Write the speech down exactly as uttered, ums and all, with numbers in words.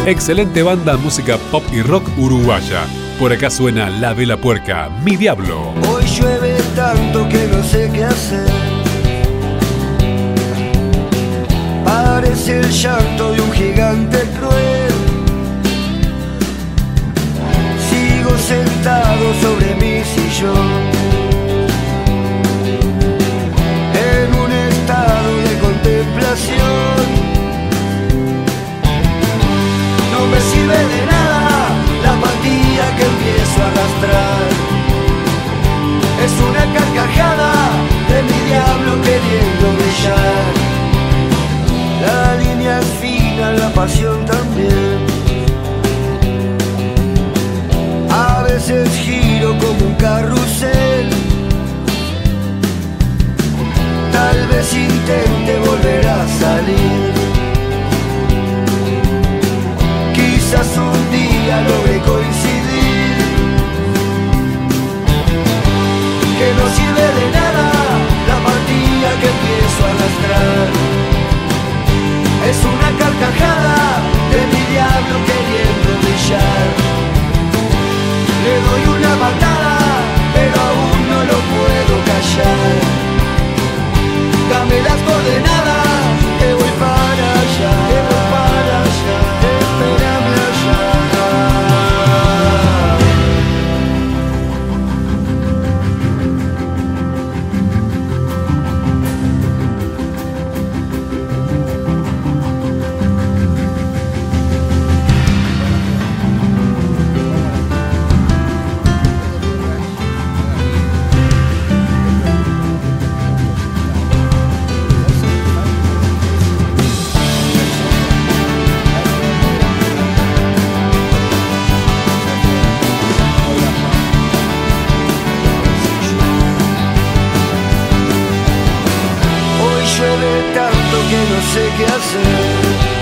Excelente banda, música pop y rock uruguaya. Por acá suena La Vela Puerca, Mi Diablo. Hoy llueve tanto que no sé qué hacer. Parece el llanto de un gigante cruel. Sigo sentado sobre mi sillón, en un estado de contemplación. No me sirve de nada la apatía que empiezo a arrastrar. Es una carcajada de mi diablo queriendo brillar. La línea es fina, la pasión también. A veces giro como un carrusel. Tal vez intente volver a salir. Quizás un día logre coincidir. Que no sirve de nada la partida que empiezo a arrastrar. Es una carcajada de mi diablo queriendo brillar. Le doy una patada, pero aún no lo puedo callar. Dame las coordenadas, que voy para allá, que voy para allá, espérame allá. Llueve tanto que no sé qué hacer.